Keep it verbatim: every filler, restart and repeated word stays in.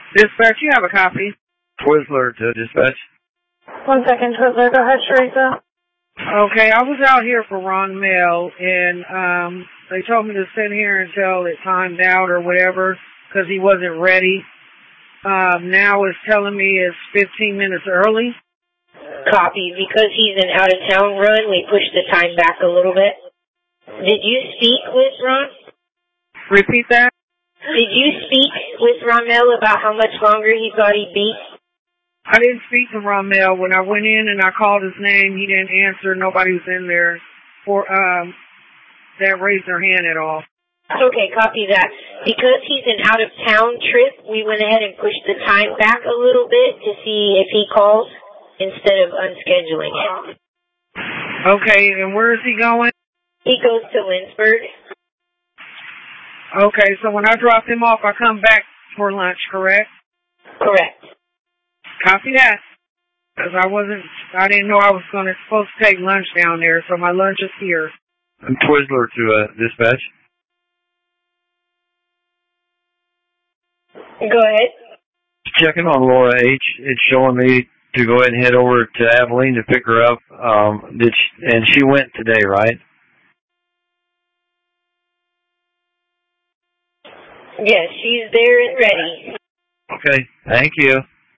Dispatch, you have a copy. Twizzler to dispatch. One second, Twizzler. Go ahead, Teresa. Okay, I was out here for Ron Mail, and um, they told me to sit here until it timed out or whatever, because he wasn't ready. Um, now it's telling me it's fifteen minutes early. Copy. Because he's an out-of-town run, we pushed the time back a little bit. Did you speak with Ron? Repeat that? Did you speak with Ron Mail about how much longer he thought he'd be? I didn't speak to Ron Mail. When I went in and I called his name, he didn't answer. Nobody was in there for um that raised their hand at all. Okay, copy that. Because he's an out-of-town trip, we went ahead and pushed the time back a little bit to see if he calls instead of unscheduling it. Okay, and where is he going? He goes to Lynchburg. Okay, so when I drop him off, I come back for lunch, correct? Correct. Copy that. Because I wasn't, I didn't know I was going to supposed to take lunch down there, so my lunch is here. And Twizzler to uh, dispatch. Go ahead. Checking on Laura H. It's showing me to go ahead and head over to Abilene to pick her up. Um, did she, and she went today, right? Yes, she's there and ready. Okay, thank you.